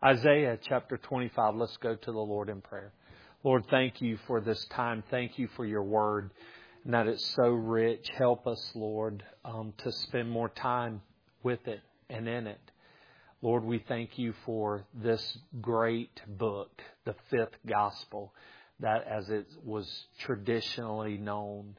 Isaiah chapter 25. Let's go to the Lord in prayer. Lord, thank you for this time. Thank you for your word and that it's so rich. Help us, Lord, to spend more time with it and in it. Lord, we thank you for this great book, the fifth gospel, that as it was traditionally known.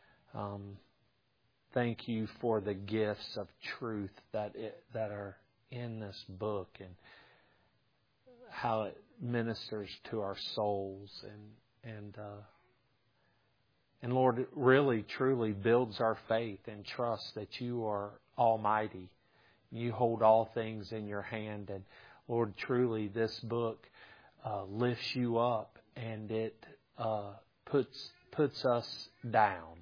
Thank you for the gifts of truth that are in this book and how it ministers to our souls and Lord, it really truly builds our faith and trust that you are almighty. You hold all things in your hand, and Lord, truly this book lifts you up and it puts us down.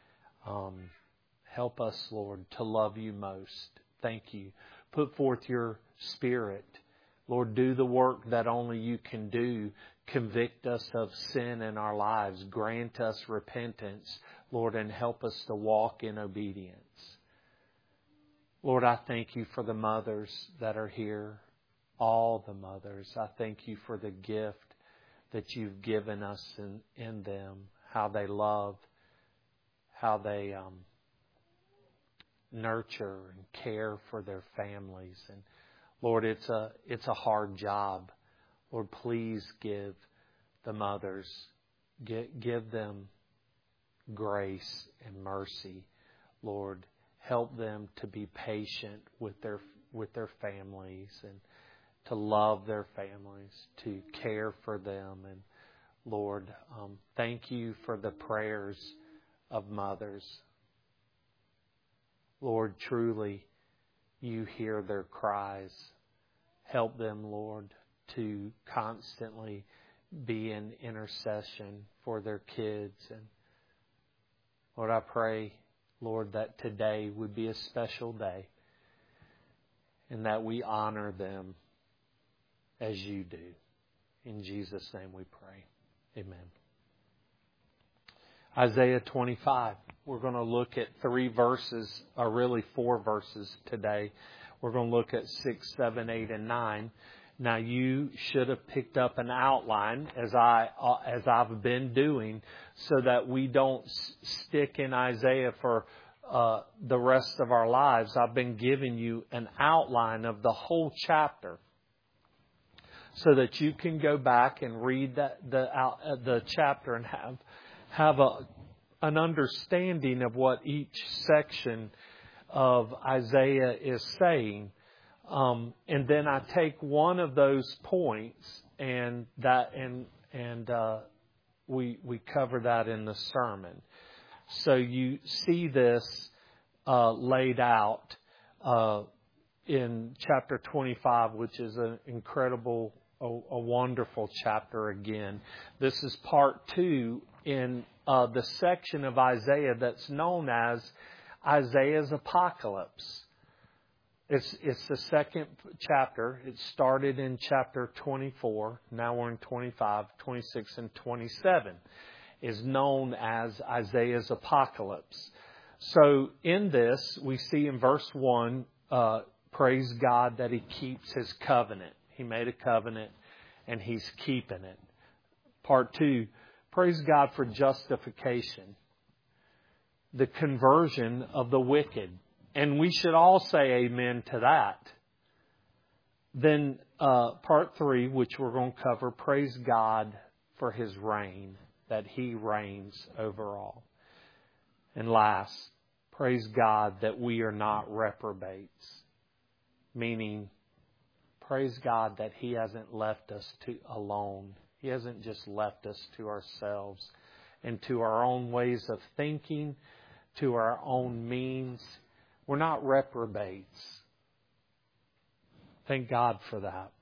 Help us, Lord, to love you most. Thank you. Put forth your Spirit. Lord, do the work that only you can do. Convict us of sin in our lives. Grant us repentance, Lord, and help us to walk in obedience. Lord, I thank you for the mothers that are here, all the mothers. I thank you for the gift that you've given us in them, how they love, how they nurture and care for their families. And Lord, it's a hard job. Lord, please give the mothers, give them grace and mercy. Lord, help them to be patient with their families and to love their families, to care for them. And Lord, thank you for the prayers of mothers. Lord, truly, you hear their cries. Help them, Lord, to constantly be in intercession for their kids. And Lord, I pray, Lord, that today would be a special day and that we honor them as you do. In Jesus' name we pray. Amen. Isaiah 25. We're going to look at 3 verses, or really 4 verses today. We're going to look at 6, 7, 8, and 9. Now, you should have picked up an outline as I've been doing, so that we don't stick in Isaiah for the rest of our lives. I've been giving you an outline of the whole chapter, so that you can go back and read the chapter and have an understanding of what each section of Isaiah is saying. And then I take one of those points and we cover that in the sermon. So you see this laid out in chapter 25, which is an incredible, a wonderful chapter again. This is part 2 in the section of Isaiah that's known as Isaiah's Apocalypse. It's the second chapter. It started in chapter 24. Now we're in 25, 26, and 27. Is known as Isaiah's Apocalypse. So in this, we see in verse 1, praise God that He keeps His covenant. He made a covenant and He's keeping it. Part 2, praise God for justification. The conversion of the wicked. And we should all say amen to that. Then part 3, which we're going to cover, praise God for His reign, that He reigns over all. And last, praise God that we are not reprobates. Meaning, praise God that He hasn't left us alone. He hasn't just left us to ourselves and to our own ways of thinking, to our own means. We're not reprobates. Thank God for that.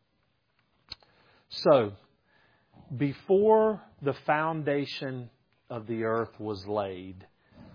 So, before the foundation of the earth was laid,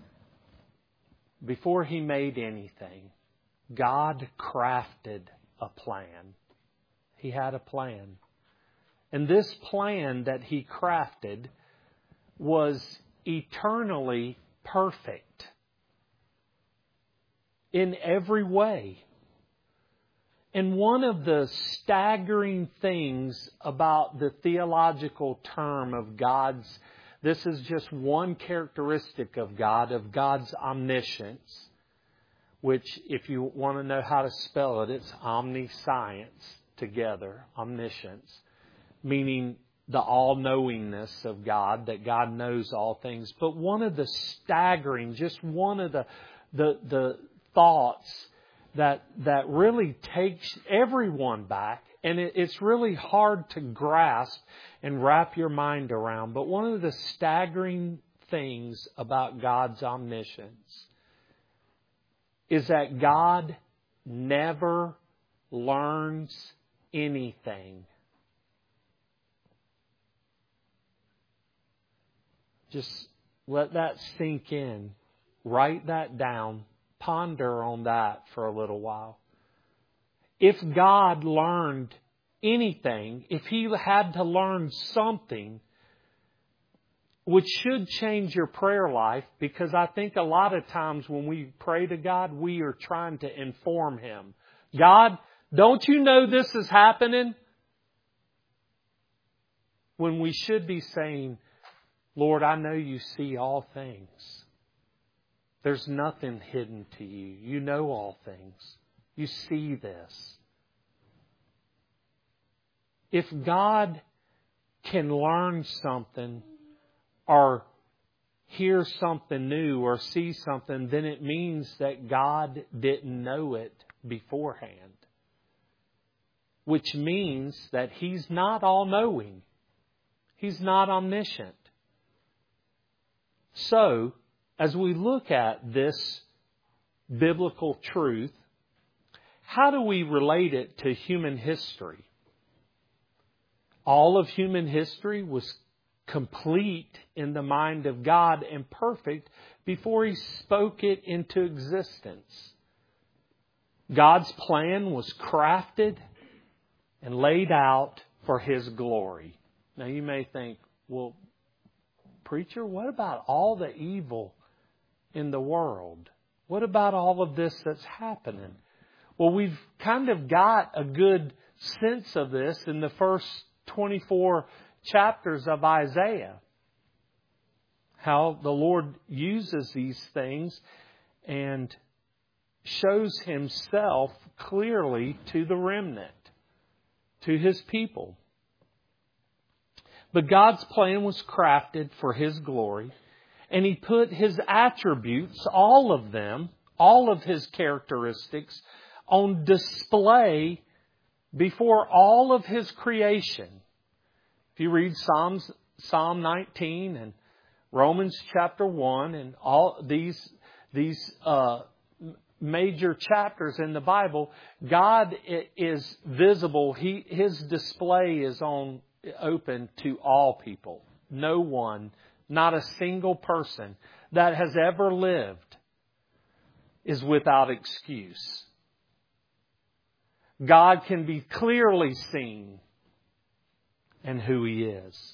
before He made anything, God crafted a plan. He had a plan. And this plan that He crafted was eternally perfect in every way. And one of the staggering things about the theological term of this is just one characteristic of God's omniscience, which if you want to know how to spell it, it's omniscience together, omniscience, meaning the all-knowingness of God, that God knows all things. But one of the staggering, just one of the thoughts that really takes everyone back, and it's really hard to grasp and wrap your mind around, but one of the staggering things about God's omniscience is that God never learns anything. Just let that sink in. Write that down. Ponder on that for a little while. If God learned anything, if He had to learn something, which should change your prayer life, because I think a lot of times when we pray to God, we are trying to inform Him. God, don't you know this is happening? When we should be saying, Lord, I know you see all things. There's nothing hidden to you. You know all things. You see this. If God can learn something or hear something new or see something, then it means that God didn't know it beforehand. Which means that He's not all-knowing. He's not omniscient. So, as we look at this biblical truth, how do we relate it to human history? All of human history was complete in the mind of God and perfect before He spoke it into existence. God's plan was crafted and laid out for His glory. Now you may think, well, preacher, what about all the evil in the world? What about all of this that's happening? Well, we've kind of got a good sense of this in the first 24 chapters of Isaiah. How the Lord uses these things and shows Himself clearly to the remnant, to His people. But God's plan was crafted for His glory, and He put His attributes, all of them, all of His characteristics, on display before all of His creation. If you read Psalm 19 and Romans chapter 1 and all these major chapters in the Bible, God is visible. His display is open to all people. No one, not a single person that has ever lived is without excuse. God can be clearly seen in who He is.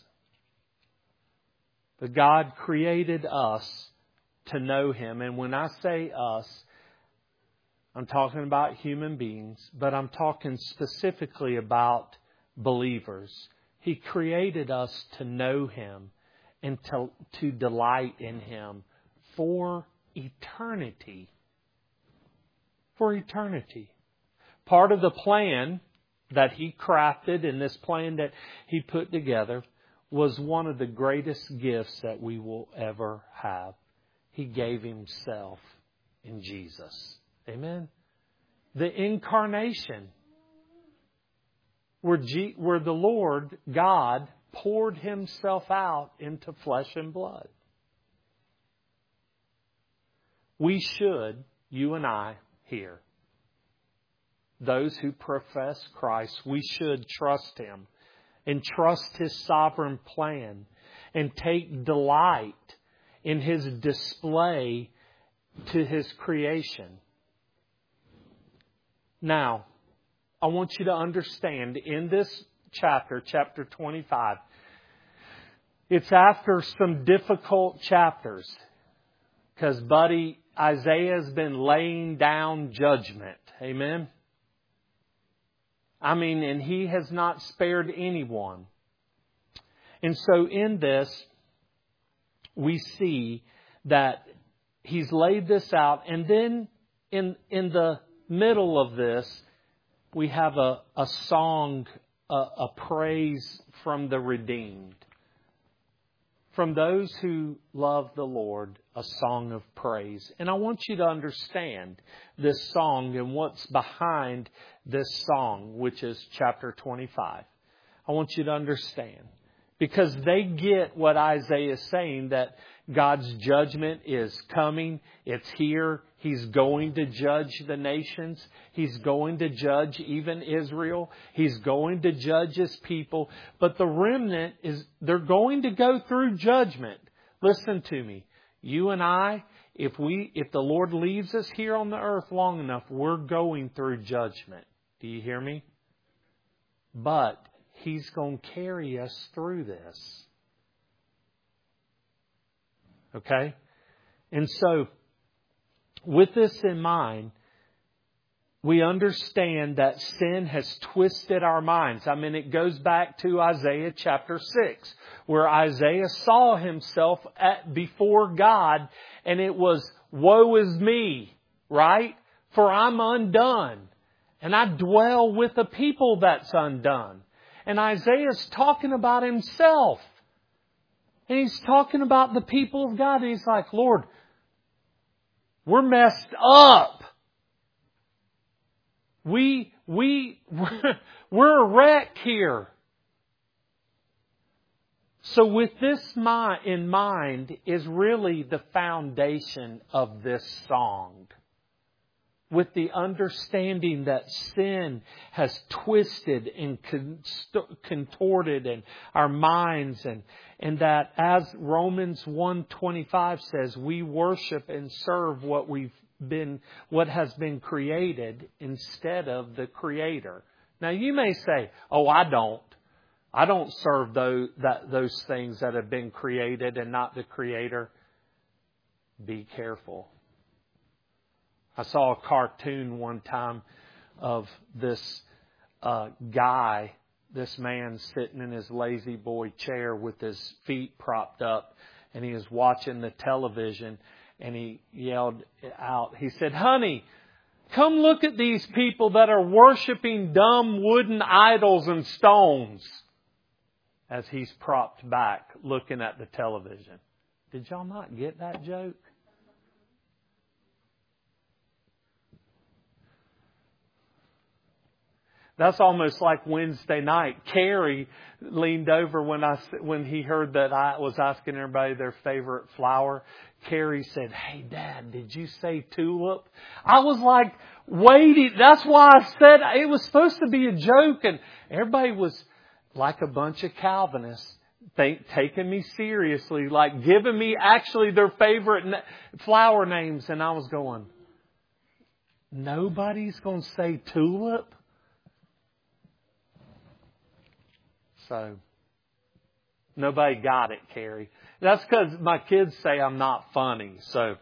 But God created us to know Him. And when I say us, I'm talking about human beings, but I'm talking specifically about believers. He created us to know Him and to delight in Him for eternity. For eternity. Part of the plan that He crafted and this plan that He put together was one of the greatest gifts that we will ever have. He gave Himself in Jesus. Amen. The incarnation, where the Lord God poured Himself out into flesh and blood. We should, you and I here, those who profess Christ, we should trust Him and trust His sovereign plan and take delight in His display to His creation. Now, I want you to understand in this chapter 25, it's after some difficult chapters because, buddy, Isaiah's been laying down judgment. Amen? And He has not spared anyone. And so in this, we see that He's laid this out. And then in the middle of this, we have a song, a praise from the redeemed. From those who love the Lord, a song of praise. And I want you to understand this song and what's behind this song, which is chapter 25. I want you to understand. Because they get what Isaiah is saying, that God's judgment is coming. It's here. He's going to judge the nations. He's going to judge even Israel. He's going to judge His people. But the remnant they're going to go through judgment. Listen to me. You and I, if the Lord leaves us here on the earth long enough, we're going through judgment. Do you hear me? But He's going to carry us through this. Okay? And so, with this in mind, we understand that sin has twisted our minds. It goes back to Isaiah chapter 6, where Isaiah saw himself before God, and it was, woe is me, right? For I'm undone, and I dwell with a people that's undone. And Isaiah's talking about himself. And he's talking about the people of God. And he's like, Lord, we're messed up. We're a wreck here. So with this in mind is really the foundation of this song. With the understanding that sin has twisted and contorted in our minds, and that as Romans 1:25 says, we worship and serve what has been created instead of the Creator. Now you may say, "Oh, I don't serve those things that have been created and not the Creator." Be careful. I saw a cartoon one time of this guy, this man sitting in his lazy boy chair with his feet propped up, and he was watching the television, and he yelled out, he said, "Honey, come look at these people that are worshiping dumb wooden idols and stones," as he's propped back looking at the television. Did y'all not get that joke? That's almost like Wednesday night. Carrie leaned over when he heard that I was asking everybody their favorite flower. Carrie said, "Hey, Dad, did you say tulip?" I was like, waiting. That's why I said it was supposed to be a joke. And everybody was like a bunch of Calvinists, taking me seriously, like giving me actually their favorite flower names. And I was going, nobody's going to say tulip? So, nobody got it, Carrie. That's because my kids say I'm not funny. So,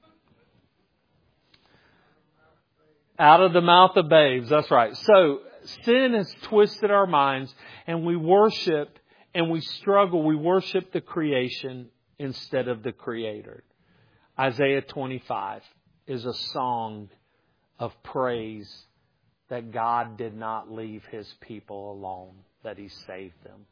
out of the mouth of babes. That's right. So, sin has twisted our minds, and we worship and we struggle. We worship the creation instead of the Creator. Isaiah 25 is a song of praise that God did not leave His people alone, that He saved them.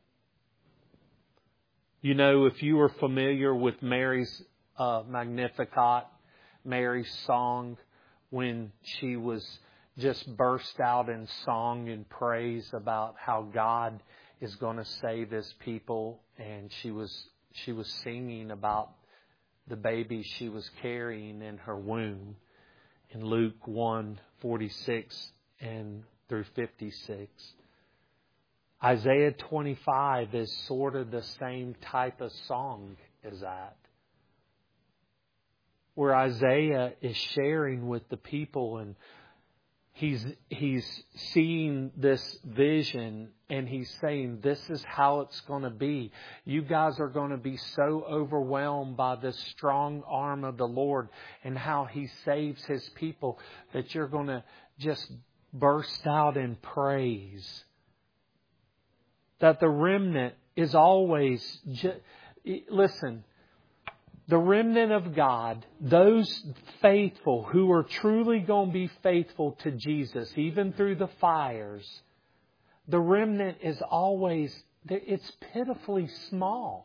You know, if you were familiar with Mary's Magnificat, Mary's song, when she was just burst out in song and praise about how God is going to save His people, and she was singing about the baby she was carrying in her womb in Luke 1:46 and through 56. Isaiah 25 is sort of the same type of song as that, where Isaiah is sharing with the people, and he's seeing this vision, and he's saying, this is how it's going to be. You guys are going to be so overwhelmed by the strong arm of the Lord and how He saves His people that you're going to just burst out in praise. That the remnant is always... Listen, the remnant of God, those faithful who are truly going to be faithful to Jesus, even through the fires, the remnant is always... It's pitifully small.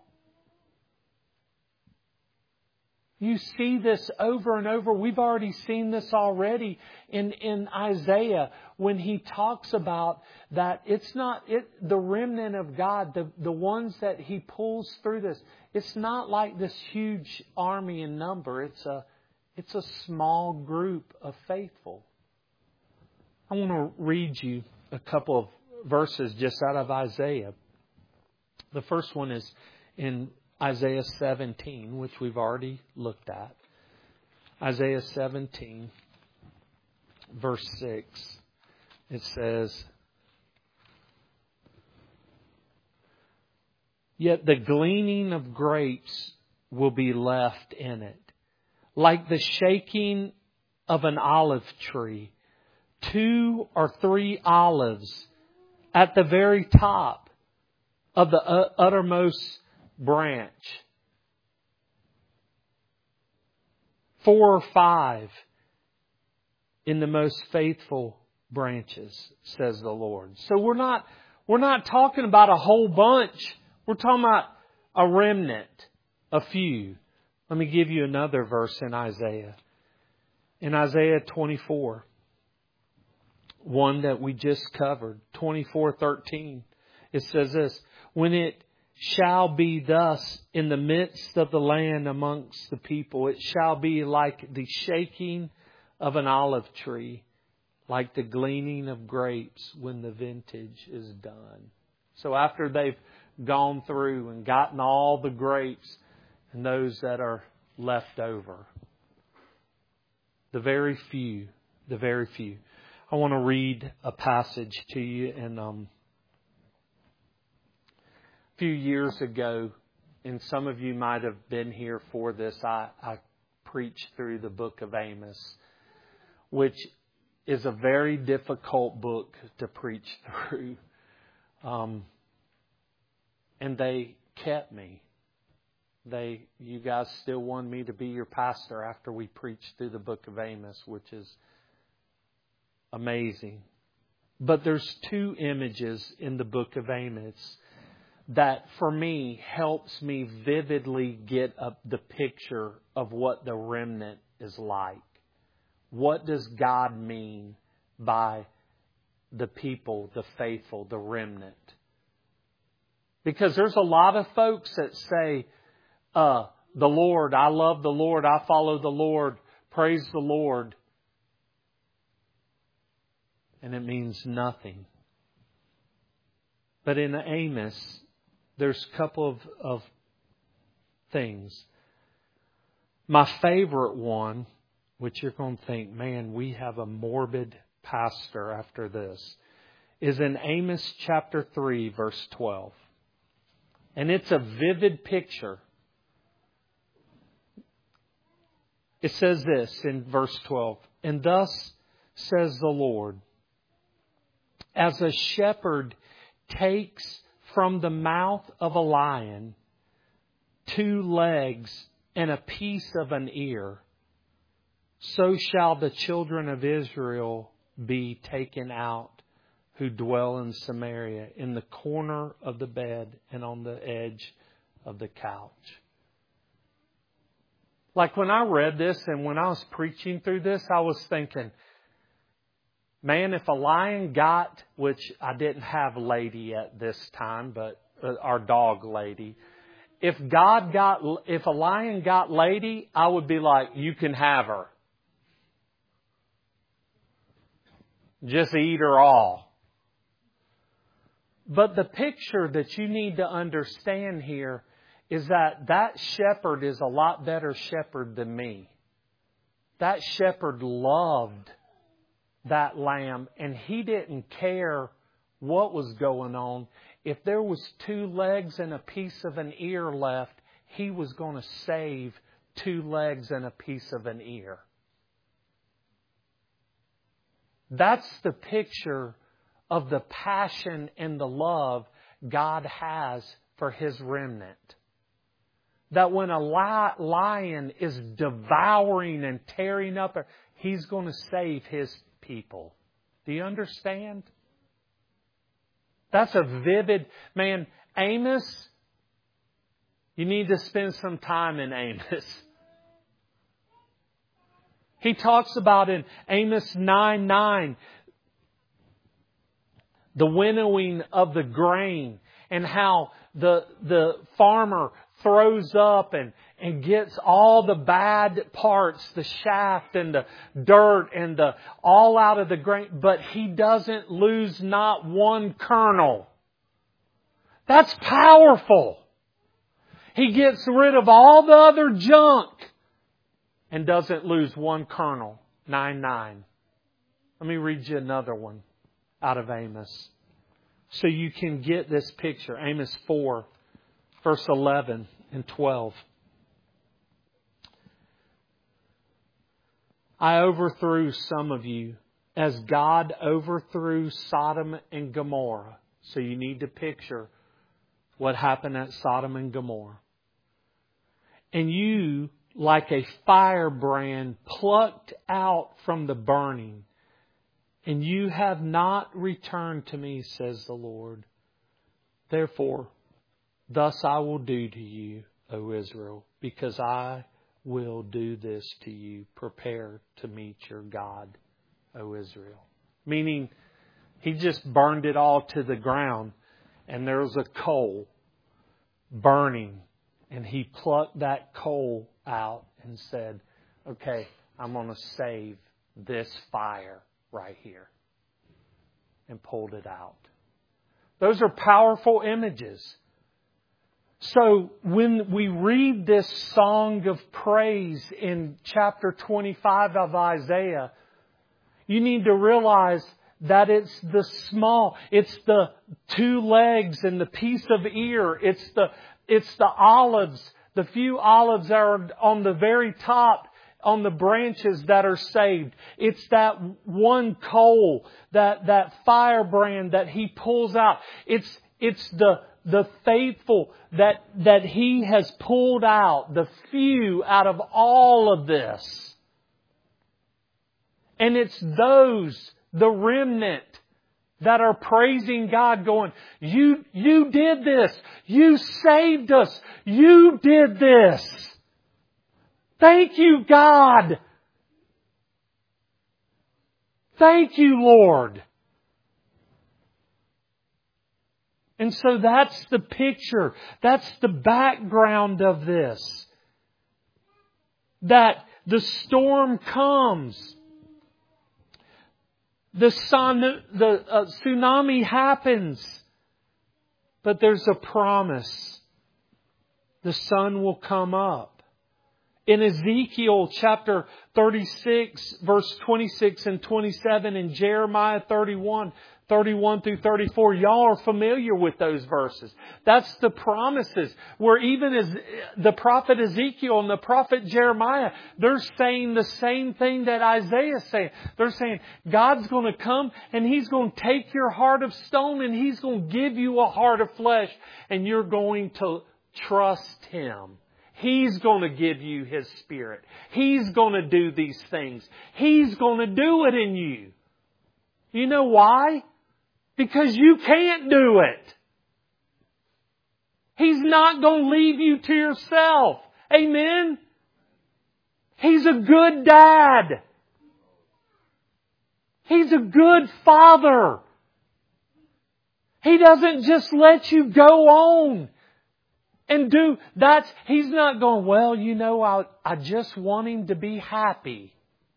You see this over and over. We've already seen this already in Isaiah when he talks about that it's not the remnant of God, the ones that He pulls through this. It's not like this huge army in number. It's a small group of faithful. I want to read you a couple of verses just out of Isaiah. The first one is in Isaiah 17, which we've already looked at. Isaiah 17, verse 6. It says, "Yet the gleaning of grapes will be left in it, like the shaking of an olive tree, 2 or 3 olives at the very top of the uttermost branch, 4 or 5 in the most faithful branches, says the Lord." So we're not talking about a whole bunch. We're talking about a remnant, a few. Let me give you another verse in Isaiah. In Isaiah 24, one that we just covered, 24:13, it says this, "When it shall be thus in the midst of the land amongst the people, it shall be like the shaking of an olive tree, like the gleaning of grapes when the vintage is done." So after they've gone through and gotten all the grapes and those that are left over, the very few. I want to read a passage to you. And a few years ago, and some of you might have been here for this, I preached through the book of Amos, which is a very difficult book to preach through. And they kept me. You guys still wanted me to be your pastor after we preached through the book of Amos, which is amazing. But there's 2 images in the book of Amos that for me helps me vividly get up the picture of what the remnant is like. What does God mean by the people, the faithful, the remnant? Because there's a lot of folks that say, the Lord, I love the Lord, I follow the Lord, praise the Lord. And it means nothing. But in Amos, there's a couple of things. My favorite one, which you're going to think, man, we have a morbid pastor after this, is in Amos chapter 3, verse 12. And it's a vivid picture. It says this in verse 12, "And thus says the Lord, as a shepherd takes from the mouth of a lion 2 legs and a piece of an ear, so shall the children of Israel be taken out who dwell in Samaria, in the corner of the bed and on the edge of the couch." Like when I read this and when I was preaching through this, I was thinking, man, if a lion got, which I didn't have Lady at this time, but our dog Lady. If a lion got Lady, I would be like, you can have her. Just eat her all. But the picture that you need to understand here is that shepherd is a lot better shepherd than me. That shepherd loved that lamb, and he didn't care what was going on. If there was 2 legs and a piece of an ear left, he was going to save 2 legs and a piece of an ear. That's the picture of the passion and the love God has for His remnant. That when a lion is devouring and tearing up, He's going to save His people. Do you understand? That's a vivid... Man, Amos, you need to spend some time in Amos. He talks about in Amos 9:9 the winnowing of the grain and how the farmer throws up and gets all the bad parts, the shaft and the dirt and all out of the grain, but he doesn't lose not one kernel. That's powerful. He gets rid of all the other junk and doesn't lose one kernel. 9:9. Let me read you another one out of Amos, so you can get this picture. Amos 4, verse 11 and 12. I overthrew some of you as God overthrew Sodom and Gomorrah. So you need to picture what happened at Sodom and Gomorrah. And you, like a firebrand plucked out from the burning, and you have not returned to me, says the Lord. Therefore, thus I will do to you, O Israel, because I will do this to you. Prepare to meet your God, O Israel. Meaning, He just burned it all to the ground, and there was a coal burning, and He plucked that coal out and said, okay, I'm going to save this fire right here. And pulled it out. Those are powerful images. So when we read this song of praise in chapter 25 of Isaiah, you need to realize that it's the two legs and the piece of ear. It's the olives, the few olives that are on the very top, on the branches that are saved. It's that one coal, that firebrand that He pulls out. It's the faithful that He has pulled out, the few out of all of this. And it's those, the remnant, that are praising God, going, You did this. You saved us. You did this. Thank you, God. Thank you, Lord. And so that's the picture. That's the background of this. That the storm comes. The tsunami happens. But there's a promise. The sun will come up. In Ezekiel chapter 36, verse 26 and 27, and Jeremiah 31 through 34, y'all are familiar with those verses. That's the promises where even as the prophet Ezekiel and the prophet Jeremiah, they're saying the same thing that Isaiah is saying. They're saying God's going to come and He's going to take your heart of stone and He's going to give you a heart of flesh, and you're going to trust Him. He's going to give you His Spirit. He's going to do these things. He's going to do it in you. You know why? Because you can't do it. He's not going to leave you to yourself. Amen? He's a good dad. He's a good father. He doesn't just let you go on and do that. He's not going, well, you know, I just want him to be happy.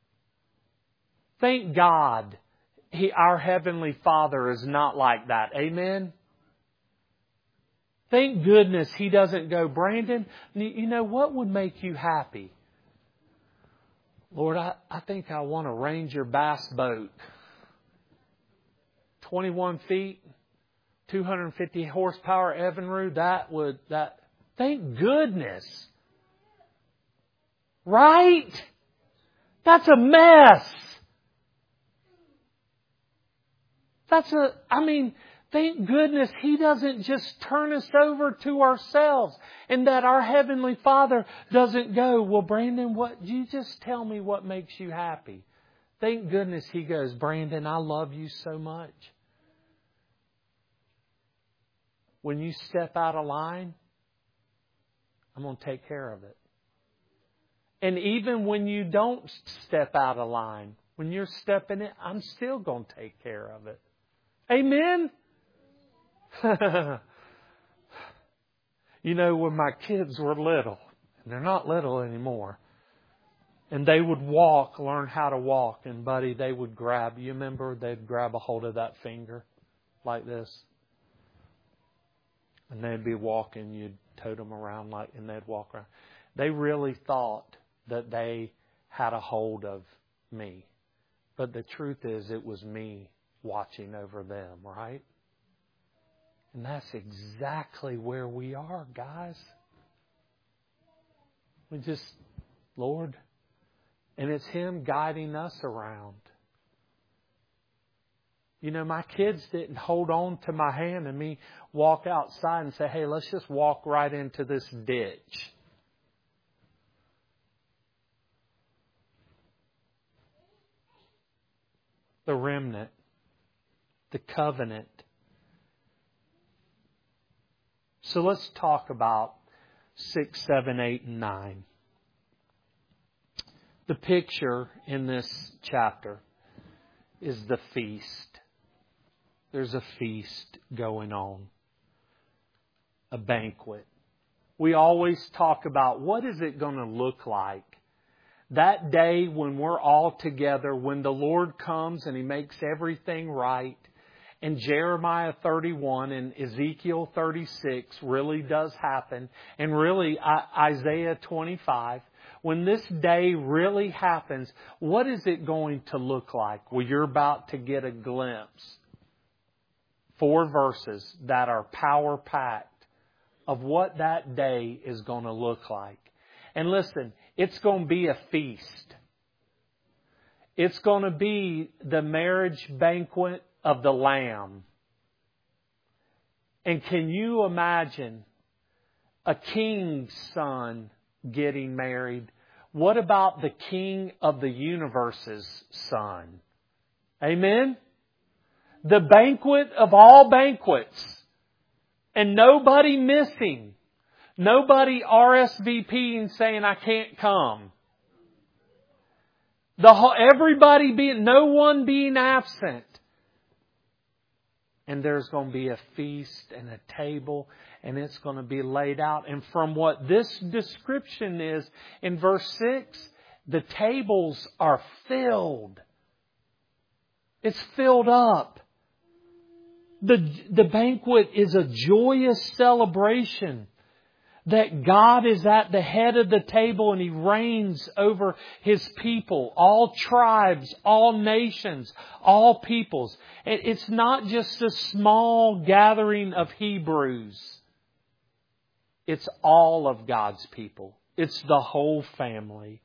Thank God our Heavenly Father is not like that. Amen? Thank goodness He doesn't go, Brandon, you know, what would make you happy? Lord, I think I want a Ranger bass boat. 21 feet, 250 horsepower Evinrude, thank goodness. Right? That's a mess. Thank goodness He doesn't just turn us over to ourselves, and that our Heavenly Father doesn't go, well, Brandon, you just tell me what makes you happy. Thank goodness He goes, Brandon, I love you so much. When you step out of line, I'm going to take care of it. And even when you don't step out of line, when you're stepping in, I'm still going to take care of it. Amen? When my kids were little, and they're not little anymore, and they would learn how to walk, and buddy, they would you remember, they'd grab a hold of that finger like this. And they'd be walking, you'd tote them around and they'd walk around. They really thought that they had a hold of me. But the truth is, it was me watching over them, right? And that's exactly where we are, guys. We just, Lord, and it's Him guiding us around. My kids didn't hold on to my hand and me walk outside and say, hey, let's just walk right into this ditch. The remnant, the covenant. So let's talk about 6, 7, 8, and 9. The picture in this chapter is the feast. There's a feast going on. A banquet. We always talk about what is it going to look like that day when we're all together, when the Lord comes and He makes everything right. And Jeremiah 31 and Ezekiel 36 really does happen. And really Isaiah 25. When this day really happens, what is it going to look like? Well, you're about to get a glimpse. 4 verses that are power-packed of what that day is going to look like. And listen, it's going to be a feast. It's going to be the marriage banquet of the Lamb. And can you imagine a king's son getting married? What about the King of the universe's son? Amen? The banquet of all banquets. And nobody missing. Nobody RSVPing saying, I can't come. No one being absent. And there's going to be a feast and a table, and it's going to be laid out. And from what this description is in verse 6, the tables are filled. It's filled up. The banquet is a joyous celebration that God is at the head of the table and He reigns over His people, all tribes, all nations, all peoples. It's not just a small gathering of Hebrews. It's all of God's people. It's the whole family.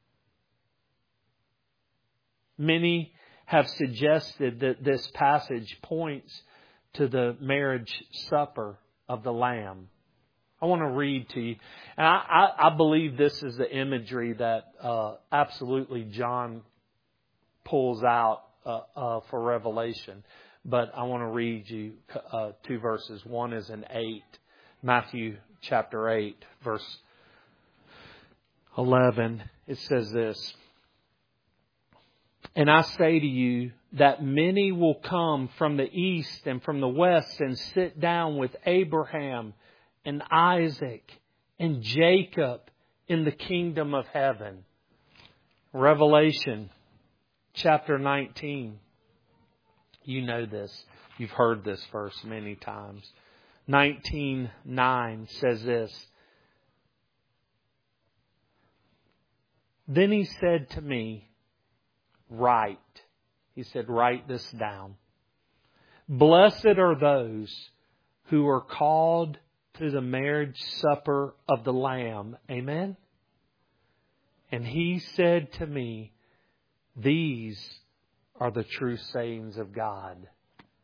Many have suggested that this passage points to the marriage supper of the Lamb. I want to read to you. And I believe this is the imagery that absolutely John pulls out for Revelation. But I want to read you 2 verses. One is in 8, Matthew chapter 8, verse 11. It says this. And I say to you that many will come from the east and from the west and sit down with Abraham and Isaac and Jacob in the kingdom of heaven. Revelation chapter 19. You know this. You've heard this verse many times. 19:9 says this. Then He said to me, write. He said, write this down. Blessed are those who are called to the marriage supper of the Lamb. Amen? And He said to me, these are the true sayings of God.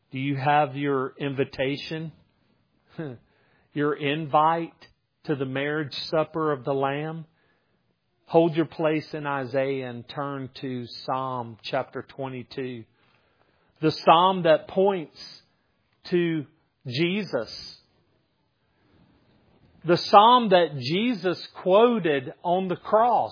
Do you have your invitation? Your invite to the marriage supper of the Lamb? Hold your place in Isaiah and turn to Psalm chapter 22. The psalm that points to Jesus. The psalm that Jesus quoted on the cross.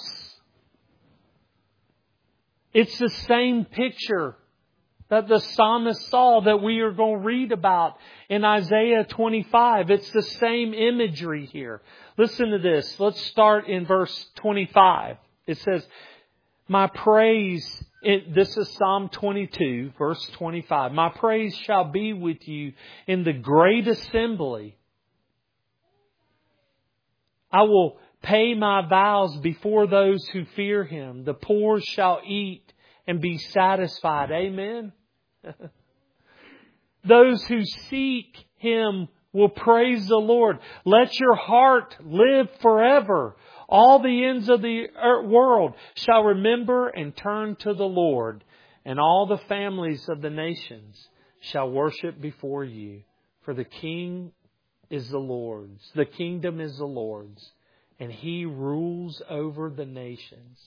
It's the same picture that the psalmist saw that we are going to read about in Isaiah 25. It's the same imagery here. Listen to this. Let's start in verse 25. It says, my praise, this is Psalm 22, verse 25. My praise shall be with you in the great assembly. I will pay my vows before those who fear Him. The poor shall eat and be satisfied. Amen. Those who seek Him will praise the Lord. Let your heart live forever. All the ends of the world shall remember and turn to the Lord, and all the families of the nations shall worship before you. For the King is the Lord's. The kingdom is the Lord's, and He rules over the nations.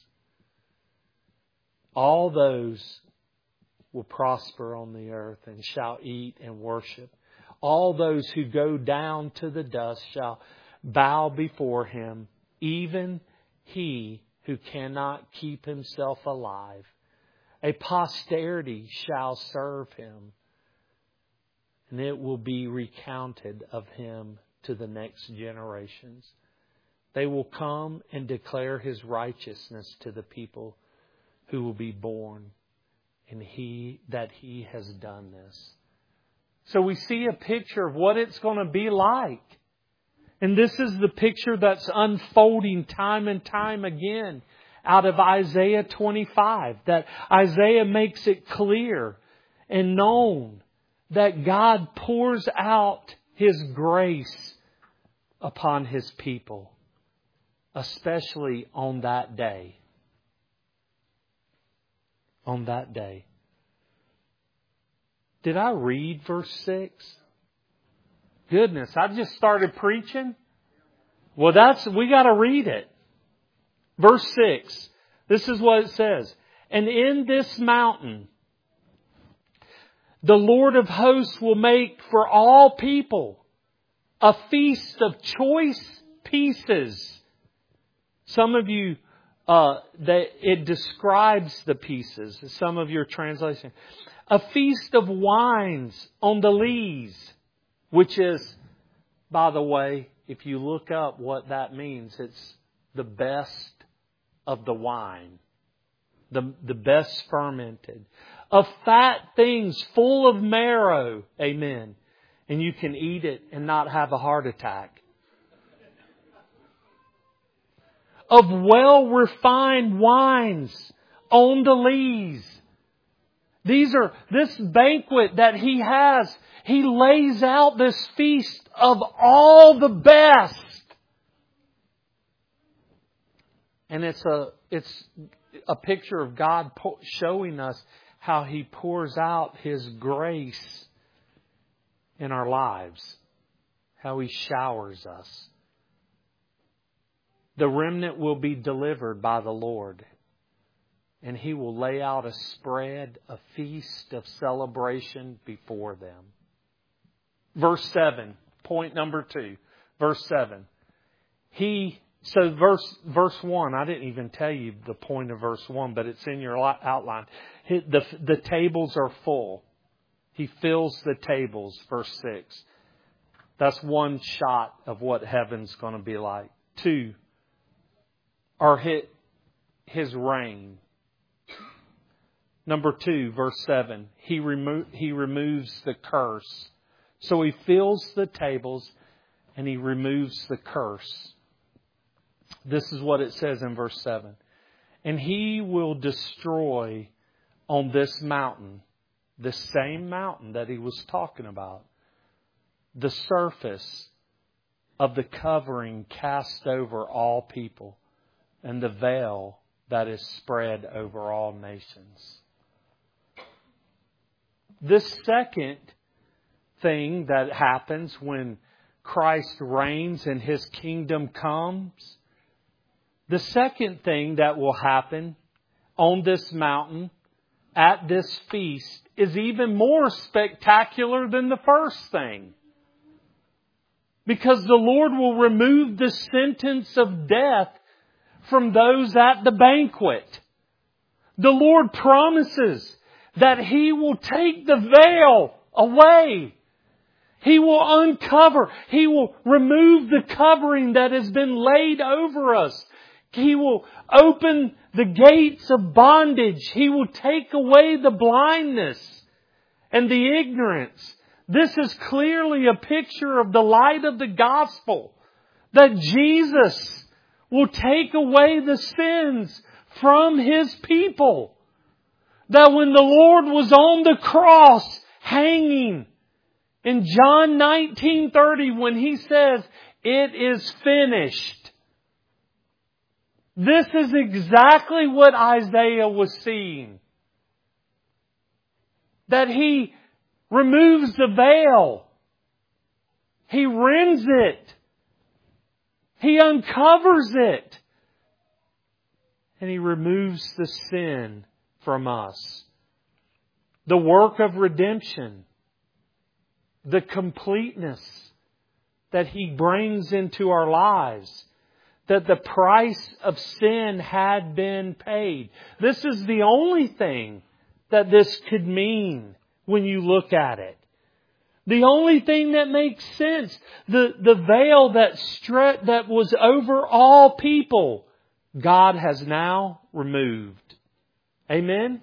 All those will prosper on the earth and shall eat and worship. All those who go down to the dust shall bow before Him, even he who cannot keep himself alive. A posterity shall serve Him, and it will be recounted of Him to the next generations. They will come and declare His righteousness to the people who will be born, and He has done this. So we see a picture of what it's going to be like. And this is the picture that's unfolding time and time again out of Isaiah 25. That Isaiah makes it clear and known that God pours out His grace upon His people, especially on that day. On that day. Did I read verse 6? Goodness, I just started preaching. Well, we got to read it. Verse 6. This is what it says. And in this mountain, the Lord of hosts will make for all people a feast of choice pieces. Some of you, it describes the pieces. Some of your translation. A feast of wines on the lees, which is, by the way, if you look up what that means, it's the best of the wine. The best fermented. Of fat things full of marrow. Amen. And you can eat it and not have a heart attack. Of well-refined wines on the lees. This banquet that He has, He lays out this feast of all the best. And it's a picture of God showing us how He pours out His grace in our lives. How He showers us. The remnant will be delivered by the Lord. And He will lay out a spread, a feast of celebration before them. Verse 7, point number 2. Verse 7. Verse 1, I didn't even tell you the point of verse 1, but it's in your outline. The tables are full. He fills the tables, verse 6. That's one shot of what heaven's going to be like. 2, are His reign. Number 2, verse 7, He removes the curse. So He fills the tables and He removes the curse. This is what it says in verse 7. And He will destroy on this mountain, the same mountain that He was talking about, the surface of the covering cast over all people and the veil that is spread over all nations. This second thing that happens when Christ reigns and His kingdom comes. The second thing that will happen on this mountain at this feast is even more spectacular than the first thing. Because the Lord will remove the sentence of death from those at the banquet. The Lord promises that He will take the veil away. He will uncover. He will remove the covering that has been laid over us. He will open the gates of bondage. He will take away the blindness and the ignorance. This is clearly a picture of the light of the gospel. That Jesus will take away the sins from His people. That when the Lord was on the cross hanging, in John 19:30, when He says, "It is finished," this is exactly what Isaiah was seeing. That He removes the veil. He rends it. He uncovers it. And He removes the sin from us. The work of redemption. The completeness that He brings into our lives. That the price of sin had been paid. This is the only thing that this could mean when you look at it. The only thing that makes sense. The veil that was over all people, God has now removed. Amen?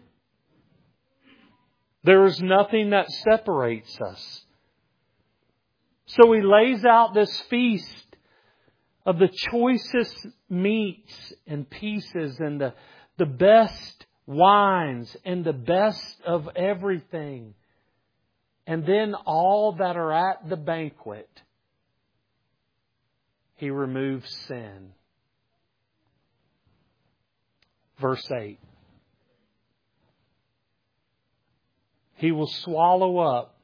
There is nothing that separates us. So He lays out this feast of the choicest meats and pieces and the best wines and the best of everything. And then all that are at the banquet, He removes sin. Verse 8. He will swallow up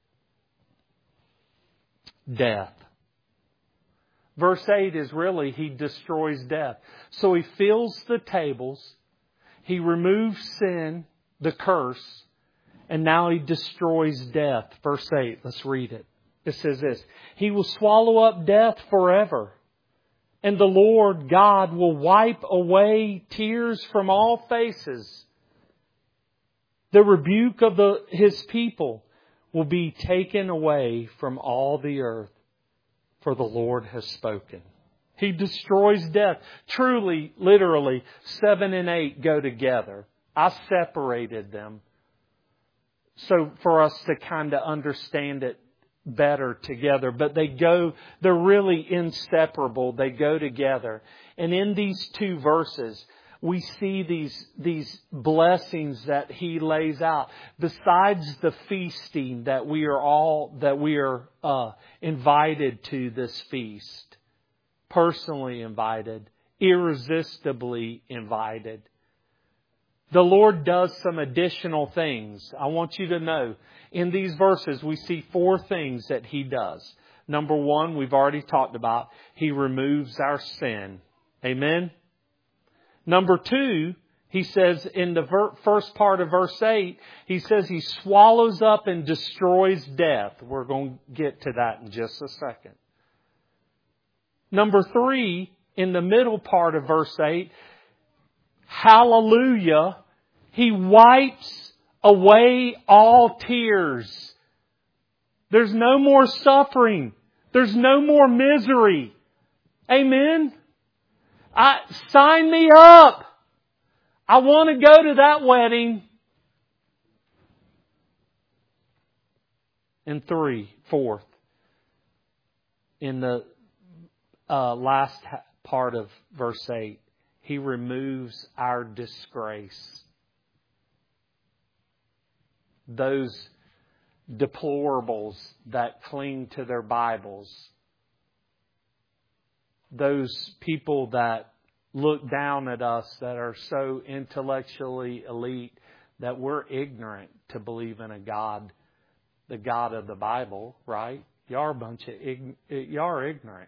death. Verse 8 is really, He destroys death. So He fills the tables. He removes sin, the curse. And now He destroys death. Verse 8, let's read it. It says this. He will swallow up death forever. And the Lord God will wipe away tears from all faces. The rebuke of His people will be taken away from all the earth. For the Lord has spoken. He destroys death. Truly, literally, 7 and 8 go together. I separated them. So for us to kind of understand it better together. But they're really inseparable. They go together. And in these two verses, we see these blessings that He lays out. Besides the feasting that we are invited to this feast. Personally invited. Irresistibly invited. The Lord does some additional things. I want you to know, in these verses we see 4 things that He does. Number 1, we've already talked about. He removes our sin. Amen? Number 2, He says in the first part of verse 8, He says He swallows up and destroys death. We're going to get to that in just a second. Number 3, in the middle part of verse 8, hallelujah, He wipes away all tears. There's no more suffering. There's no more misery. Amen? Sign me up. I want to go to that wedding. And 4th, in the last part of verse 8, He removes our disgrace. Those deplorables that cling to their Bibles. Those people that look down at us that are so intellectually elite that we're ignorant to believe in a God the God of the Bible, right? You are a bunch of you are ignorant.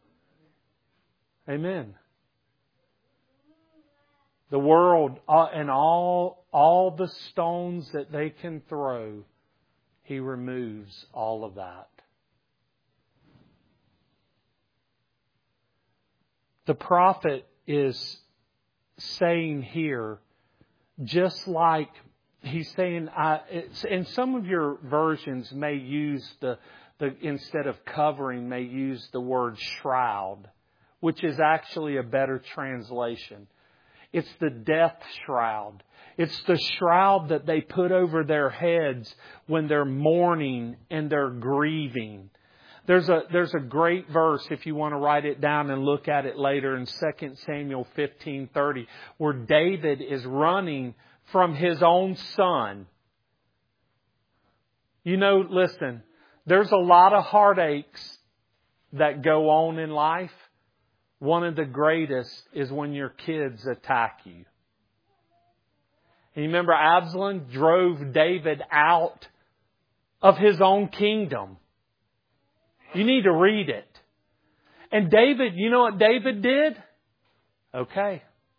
Amen. The world and all the stones that they can throw, He removes all of that. The prophet is saying here, just like he's saying, and some of your versions may use the instead of covering, may use the word shroud, which is actually a better translation. It's the death shroud. It's the shroud that they put over their heads when they're mourning and they're grieving. There's a great verse, if you want to write it down and look at it later, in 2 Samuel 15:30, where David is running from his own son. You know, listen, there's a lot of heartaches that go on in life. One of the greatest is when your kids attack you. And you remember Absalom drove David out of his own kingdom. You need to read it. And David, you know what David did? Okay.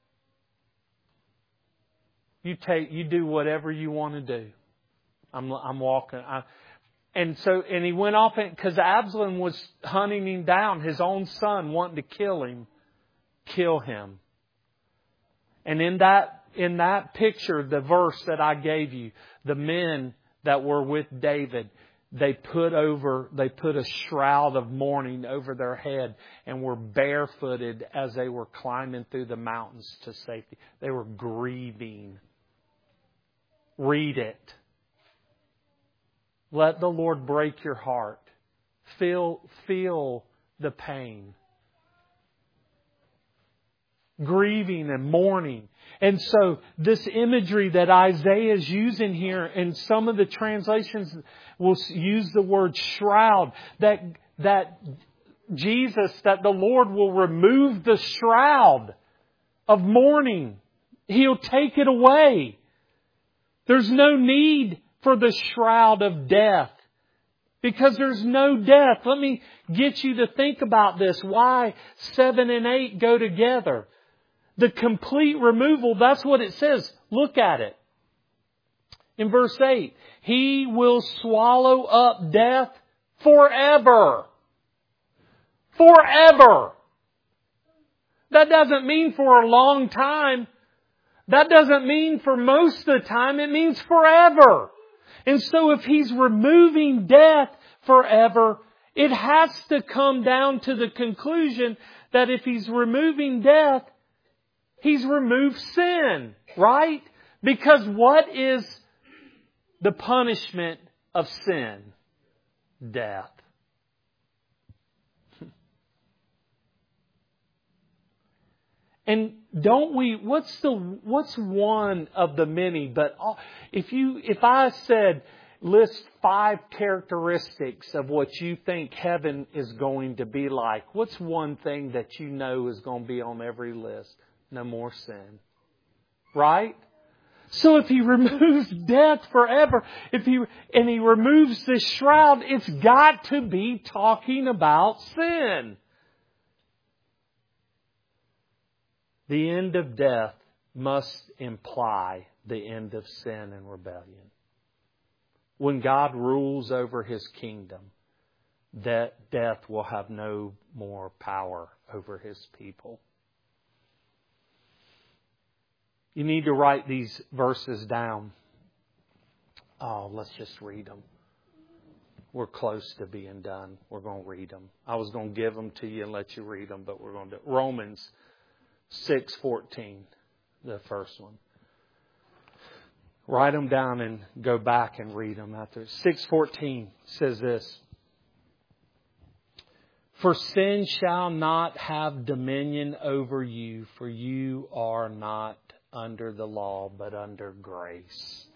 You do whatever you want to do. I'm walking. And he went off, because Absalom was hunting him down, his own son, wanting to kill him. And in that picture, the verse that I gave you, the men that were with David, they put a shroud of mourning over their head and were barefooted as they were climbing through the mountains to safety. They were grieving. Read it. Let the Lord break your heart. Feel the pain. Grieving and mourning. And so this imagery that Isaiah is using here, and some of the translations will use the word shroud, that the Lord will remove the shroud of mourning. He'll take it away. There's no need for the shroud of death, because there's no death. Let me get you to think about this. Why 7 and 8 go together. The complete removal, that's what it says. Look at it. In verse 8, He will swallow up death forever. Forever. That doesn't mean for a long time. That doesn't mean for most of the time. It means forever. And so if He's removing death forever, it has to come down to the conclusion that if He's removing death, He's removed sin, right? Because what is the punishment of sin? Death. And don't we, what's one of the many, but if I said, list 5 characteristics of what you think heaven is going to be like, what's one thing that you know is going to be on every list? No more sin. Right? So if He removes death forever, He removes the shroud, it's got to be talking about sin. The end of death must imply the end of sin and rebellion. When God rules over His kingdom, that death will have no more power over His people. You need to write these verses down. Oh, let's just read them. We're close to being done. We're going to read them. I was going to give them to you and let you read them, but we're going to do it. Romans 6:14, the first one. Write them down and go back and read them after. 6:14 says this. For sin shall not have dominion over you, for you are not under the law, but under grace.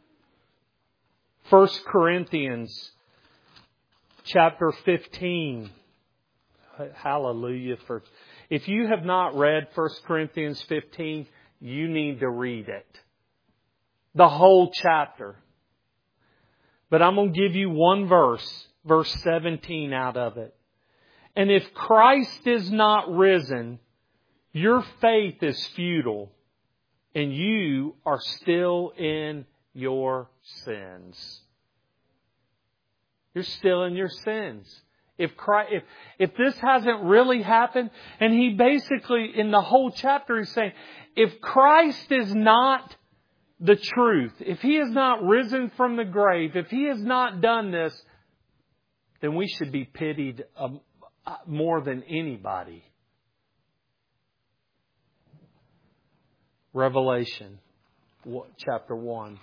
1 Corinthians chapter 15. Hallelujah. If you have not read 1 Corinthians 15, you need to read it. The whole chapter. But I'm going to give you one verse, verse 17 out of it. And if Christ is not risen, your faith is futile, and you are still in your sins. You're still in your sins. If this hasn't really happened, and he basically, in the whole chapter, he's saying, if Christ is not the truth, if He has not risen from the grave, if He has not done this, then we should be pitied more than anybody. Revelation chapter 1.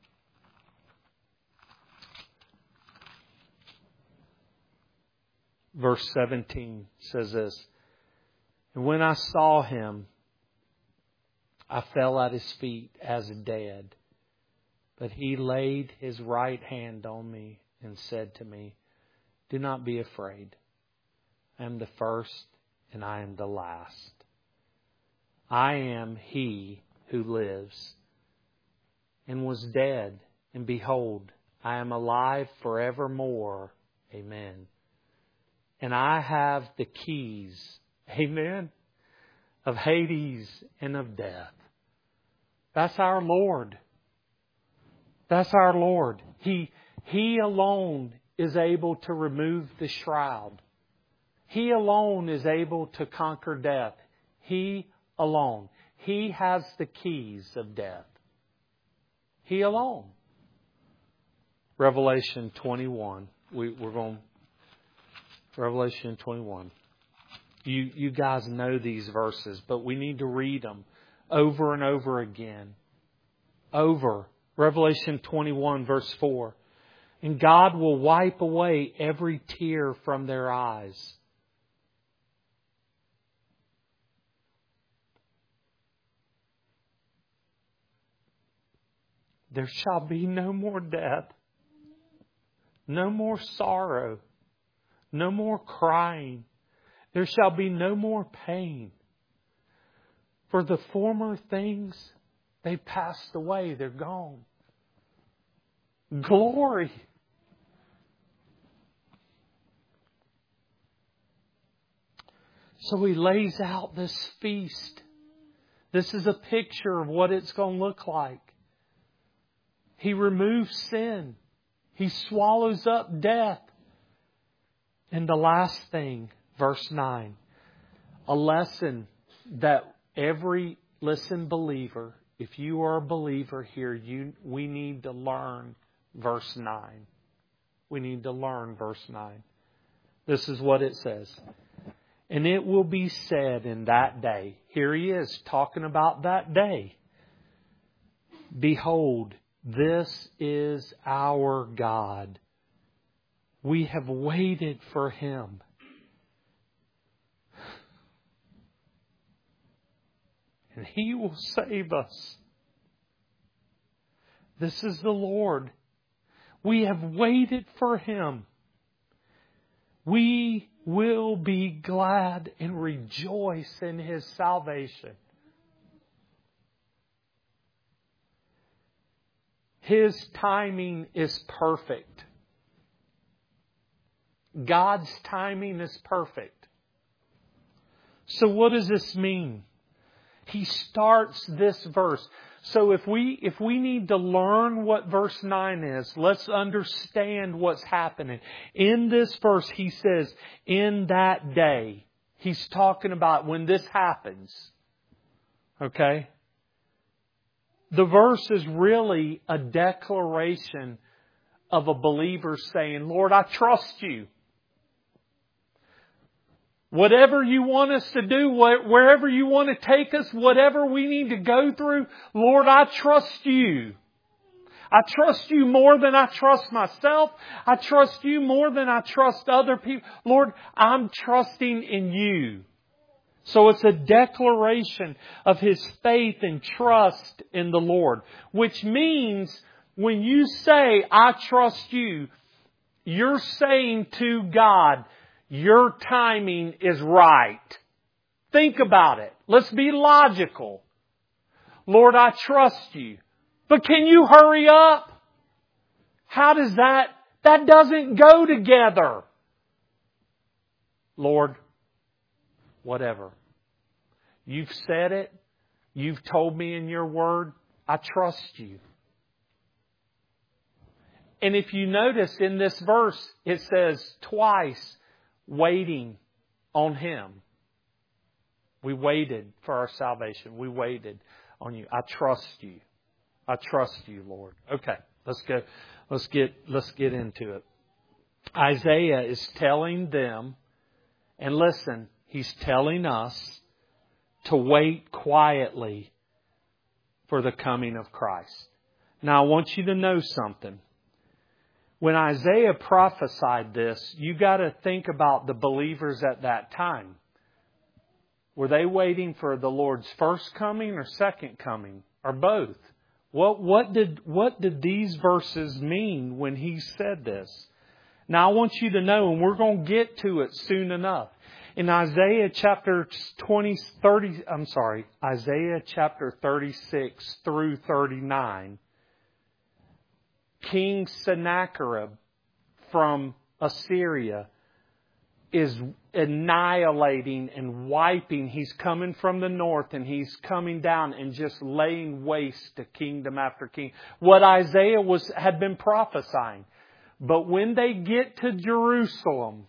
Verse 17 says this. And when I saw Him, I fell at His feet as dead. But He laid His right hand on me and said to me, do not be afraid. I am the first and I am the last. I am He who lives and was dead. And behold, I am alive forevermore. Amen. And I have the keys, amen, of Hades and of death. That's our Lord. That's our Lord. He alone is able to remove the shroud. He alone is able to conquer death. He alone. He has the keys of death. He alone. Revelation 21. We're going... Revelation 21. You guys know these verses, but we need to read them over and over again. Over. Revelation 21 verse 4. And God will wipe away every tear from their eyes. There shall be no more death, no more sorrow, no more crying. There shall be no more pain. For the former things, they passed away. They're gone. Glory. So He lays out this feast. This is a picture of what it's going to look like. He removes sin. He swallows up death. And the last thing, verse 9, a lesson that every believer, if you are a believer here, we need to learn verse 9. We need to learn verse 9. This is what it says. And it will be said in that day, here He is talking about that day. Behold, this is our God. We have waited for Him. And He will save us. This is the Lord. We have waited for Him. We will be glad and rejoice in His salvation. His timing is perfect. God's timing is perfect. So what does this mean? He starts this verse. So if we need to learn what verse 9 is, let's understand what's happening. In this verse, He says, in that day. He's talking about when this happens. Okay? The verse is really a declaration of a believer saying, Lord, I trust You. Whatever You want us to do, wherever You want to take us, whatever we need to go through, Lord, I trust You. I trust You more than I trust myself. I trust You more than I trust other people. Lord, I'm trusting in You. So it's a declaration of his faith and trust in the Lord, which means when you say, I trust You, you're saying to God, your timing is right. Think about it. Let's be logical. Lord, I trust You. But can You hurry up? How does that doesn't go together. Lord, whatever. You've said it. You've told me in your word. I trust you. And if you notice in this verse, it says twice, waiting on Him. We waited for our salvation. We waited on you. I trust you. I trust you, Lord. Okay, let's go. Let's get into it. Isaiah is telling them, and listen, he's telling us to wait quietly for the coming of Christ. Now I want you to know something. When Isaiah prophesied this, you got to think about the believers at that time. Were they waiting for the Lord's first coming or second coming, or both? What did these verses mean when he said this? Now I want you to know, and we're going to get to it soon enough. In Isaiah chapter 36 through 39, King Sennacherib from Assyria is annihilating and wiping. He's coming from the north and he's coming down and just laying waste to kingdom after kingdom. What Isaiah had been prophesying. But when they get to Jerusalem,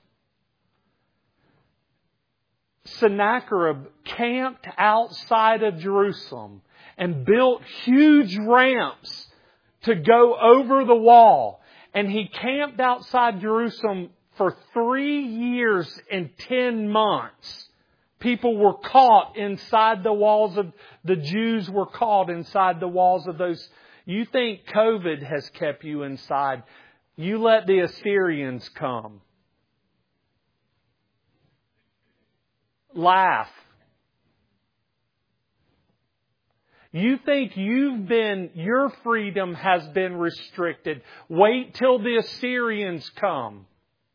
Sennacherib camped outside of Jerusalem and built huge ramps to go over the wall. And he camped outside Jerusalem for 3 years and 10 months. People were caught inside the walls of, the Jews were caught inside the walls of those. You think COVID has kept you inside. You let the Assyrians come. Laugh. You think your freedom has been restricted. Wait till the Assyrians come.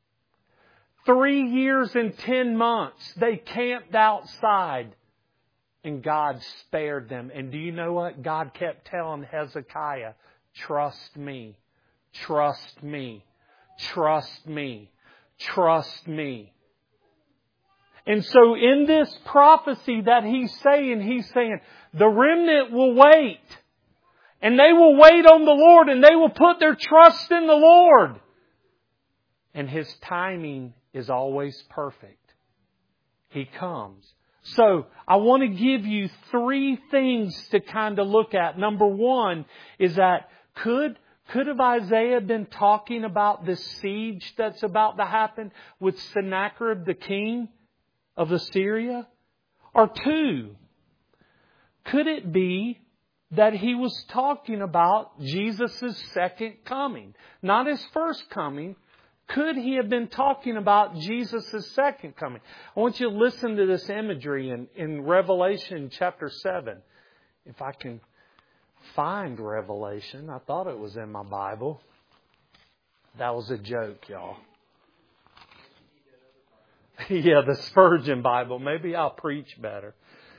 3 years and 10 months they camped outside and God spared them. And do you know what? God kept telling Hezekiah, trust me, trust me, trust me, trust me. And so in this prophecy that he's saying, the remnant will wait. And they will wait on the Lord and they will put their trust in the Lord. And His timing is always perfect. He comes. So I want to give you 3 things to kind of look at. Number 1 is that could have Isaiah been talking about this siege that's about to happen with Sennacherib, the king of Assyria? Or 2, could it be that he was talking about Jesus' second coming? Not His first coming. Could he have been talking about Jesus' second coming? I want you to listen to this imagery in Revelation chapter 7. If I can find Revelation. I thought it was in my Bible. That was a joke, y'all. Yeah, the Spurgeon Bible. Maybe I'll preach better.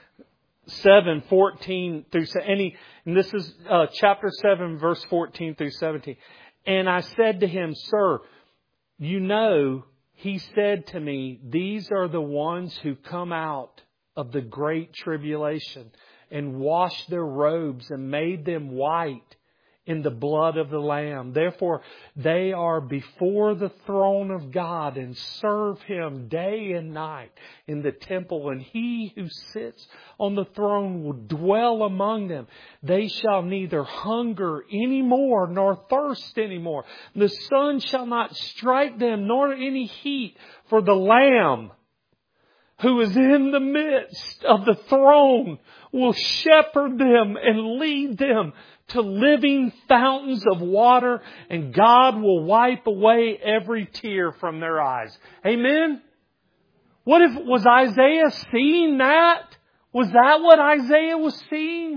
7:14 through 17. And this is chapter 7, verse 14 through 17. And I said to him, Sir, you know, he said to me, these are the ones who come out of the great tribulation and washed their robes and made them white in the blood of the Lamb. Therefore, they are before the throne of God and serve Him day and night in the temple. And He who sits on the throne will dwell among them. They shall neither hunger any more nor thirst any more. The sun shall not strike them nor any heat. For the Lamb who is in the midst of the throne will shepherd them and lead them to living fountains of water, and God will wipe away every tear from their eyes. Amen? Was Isaiah seeing that? Was that what Isaiah was seeing?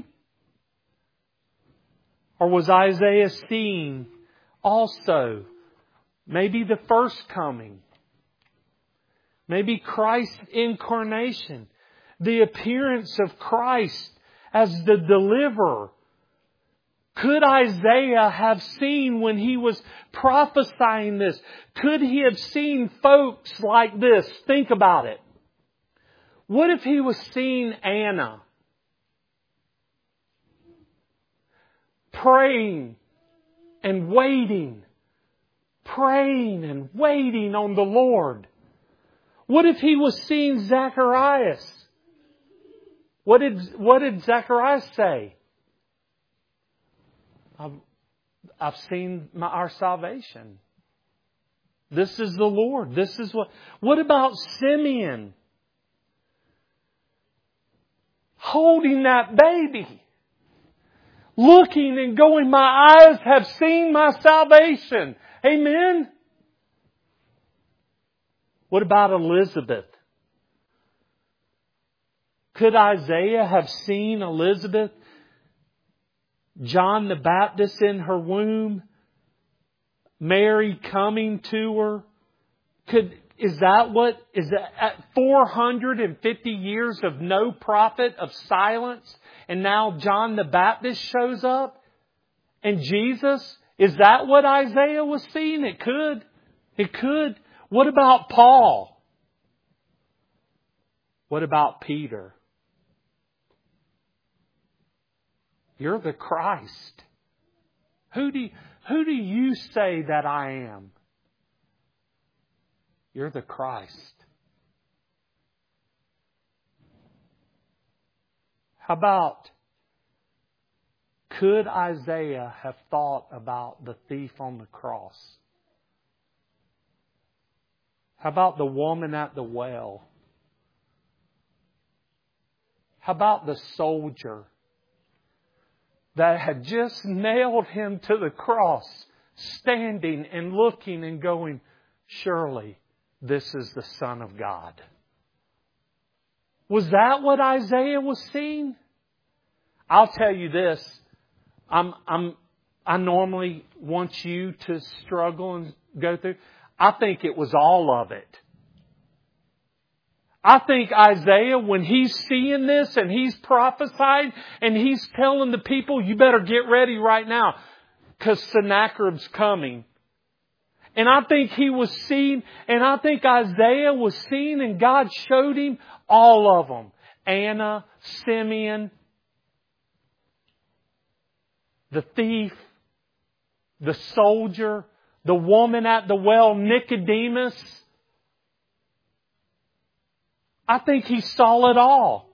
Or was Isaiah seeing also maybe the first coming? Maybe Christ's incarnation, the appearance of Christ as the deliverer, Could Isaiah have seen when he was prophesying this? Could he have seen folks like this? Think about it. What if he was seeing Anna praying and waiting on the Lord? What if he was seeing Zacharias? What did Zacharias say? I've seen our salvation. This is the Lord. This is what about Simeon? Holding that baby. Looking and going, my eyes have seen my salvation. Amen? What about Elizabeth? Could Isaiah have seen Elizabeth? John the Baptist in her womb? Mary coming to her? Is that 450 years of no prophet, of silence, and now John the Baptist shows up? And Jesus? Is that what Isaiah was seeing? It could. It could. What about Paul? What about Peter? You're the Christ. Who do you say that I am? You're the Christ. How about, could Isaiah have thought about the thief on the cross? How about the woman at the well? How about the soldier that had just nailed Him to the cross, standing and looking and going, surely this is the Son of God? Was that what Isaiah was seeing? I'll tell you this. I normally want you to struggle and go through. I think it was all of it. I think Isaiah, when he's seeing this and he's prophesying and he's telling the people, you better get ready right now because Sennacherib's coming. And I think he was seeing, and I think Isaiah was seeing, and God showed him all of them. Anna, Simeon, the thief, the soldier, the woman at the well, Nicodemus. I think he saw it all.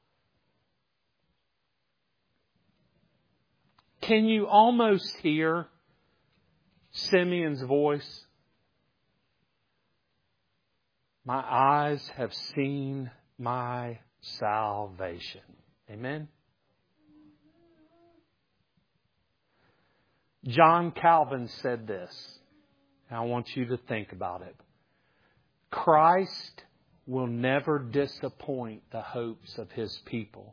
Can you almost hear Simeon's voice? My eyes have seen my salvation. Amen? John Calvin said this, and I want you to think about it. Christ will never disappoint the hopes of His people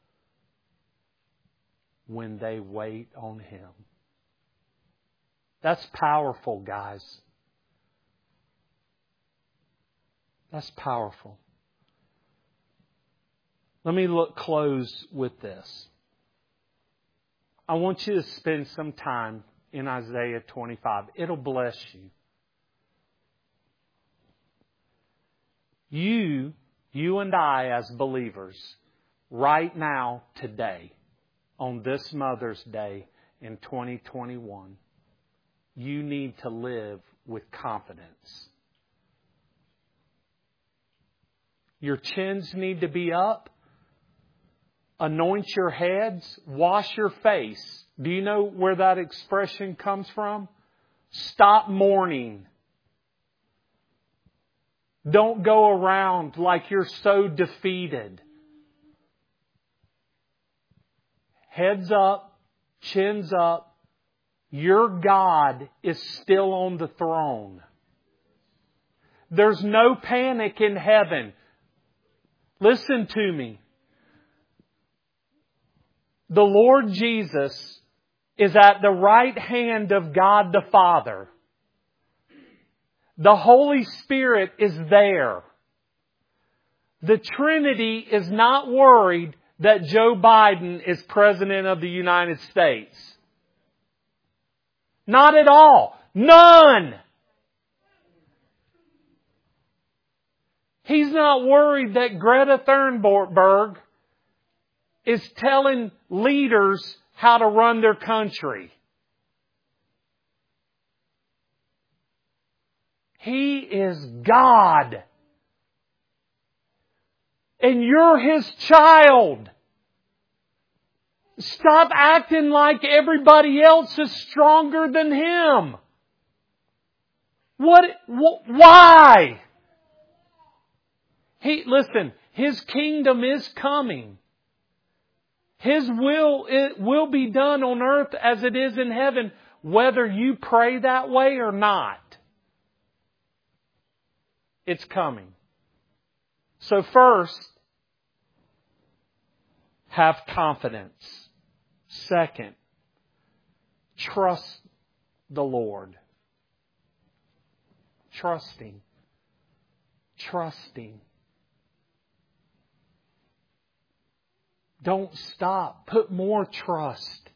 when they wait on Him. That's powerful, guys. That's powerful. Let me close with this. I want you to spend some time in Isaiah 25. It'll bless you. You and I as believers, right now, today, on this Mother's Day in 2021, you need to live with confidence. Your chins need to be up. Anoint your heads. Wash your face. Do you know where that expression comes from? Stop mourning. Don't go around like you're so defeated. Heads up, chins up. Your God is still on the throne. There's no panic in heaven. Listen to me. The Lord Jesus is at the right hand of God the Father. The Holy Spirit is there. The Trinity is not worried that Joe Biden is President of the United States. Not at all. None. He's not worried that Greta Thunberg is telling leaders how to run their country. He is God. And you're His child. Stop acting like everybody else is stronger than Him. Why? Listen, His kingdom is coming. His will be done on earth as it is in heaven, whether you pray that way or not. It's coming. So first, have confidence. Second, trust the Lord. Trusting. Don't stop. Put more trust.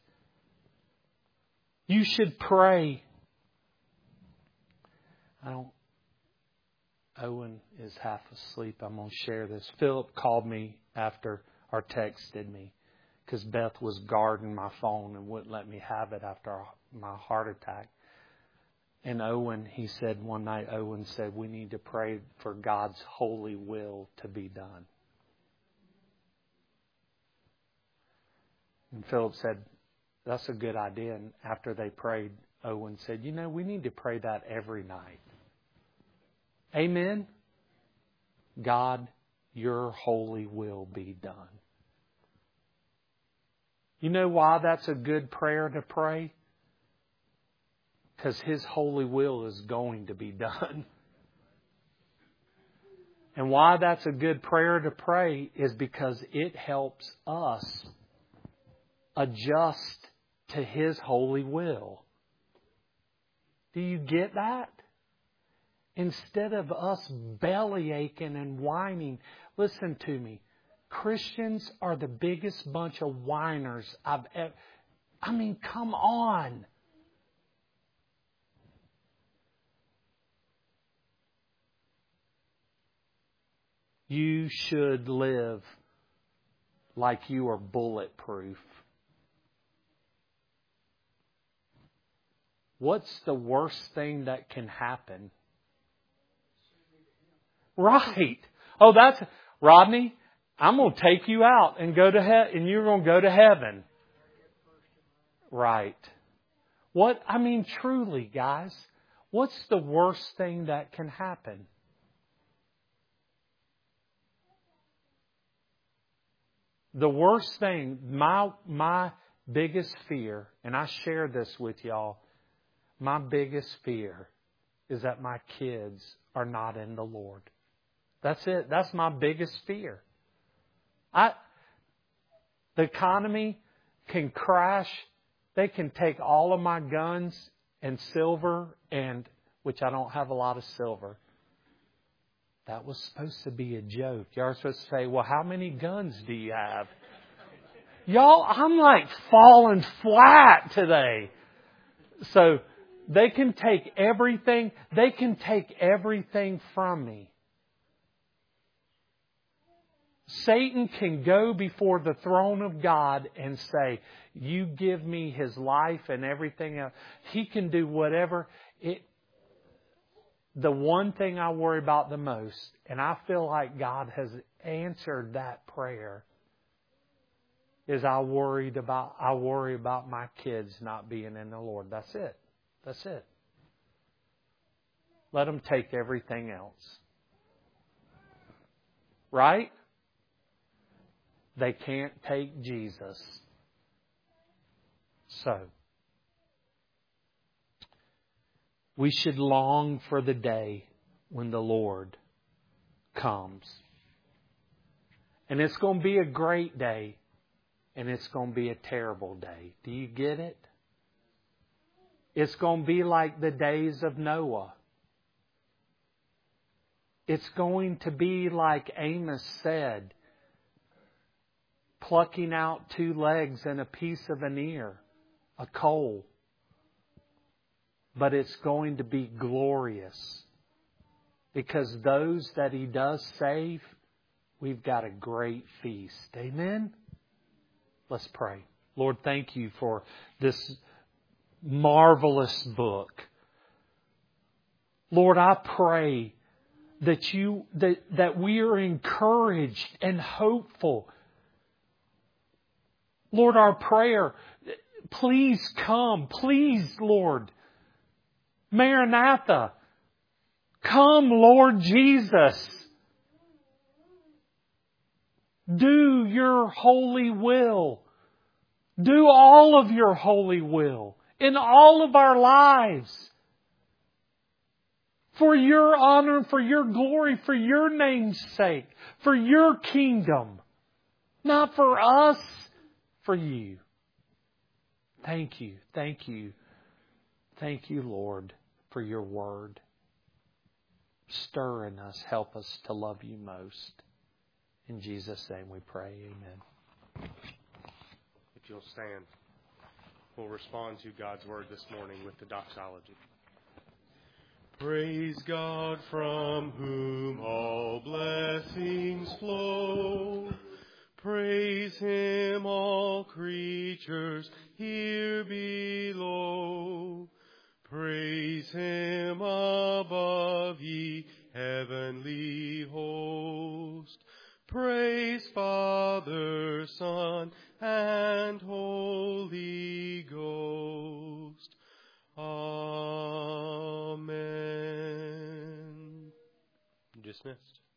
You should pray. Owen is half asleep. I'm going to share this. Philip called me after, or texted me, because Beth was guarding my phone and wouldn't let me have it after my heart attack. And he said one night, Owen said, we need to pray for God's holy will to be done. And Philip said, that's a good idea. And after they prayed, Owen said, we need to pray that every night. Amen? God, your holy will be done. You know why that's a good prayer to pray? Because His holy will is going to be done. And why that's a good prayer to pray is because it helps us adjust to His holy will. Do you get that? Instead of us belly aching and whining, listen to me. Christians are the biggest bunch of whiners I've ever... come on. You should live like you are bulletproof. What's the worst thing that can happen? Right. Oh, Rodney, I'm going to take you out and go to and you're going to go to heaven. Right. Truly, guys, what's the worst thing that can happen? The worst thing, my biggest fear, and I share this with y'all, my biggest fear is that my kids are not in the Lord. That's it. That's my biggest fear. The economy can crash. They can take all of my guns and silver, which I don't have a lot of silver. That was supposed to be a joke. Y'all are supposed to say, well, how many guns do you have? Y'all, I'm like falling flat today. So they can take everything. They can take everything from me. Satan can go before the throne of God and say, you give me his life and everything else. He can do whatever. The one thing I worry about the most, and I feel like God has answered that prayer, is I worry about my kids not being in the Lord. That's it. That's it. Let them take everything else. Right? They can't take Jesus. So, we should long for the day when the Lord comes. And it's going to be a great day. And it's going to be a terrible day. Do you get it? It's going to be like the days of Noah. It's going to be like Amos said, plucking out 2 legs and a piece of an ear, a coal. but it's going to be glorious. Because those that He does save, we've got a great feast. Amen? Let's pray. Lord, thank You for this marvelous book. Lord, I pray that we are encouraged and hopeful. Lord, our prayer, please come. Please, Lord. Maranatha. Come, Lord Jesus. Do Your holy will. Do all of Your holy will in all of our lives. For Your honor, for Your glory, for Your name's sake, for Your kingdom. Not for us, for You. Thank You, thank You. Thank You, Lord, for Your word. Stir in us, help us to love You most. In Jesus' name we pray, amen. If you'll stand, we'll respond to God's word this morning with the doxology. Praise God from whom all blessings flow. Praise Him, all creatures here below. Praise Him above, ye heavenly host. Praise Father, Son, and Holy Ghost. Amen. Dismissed.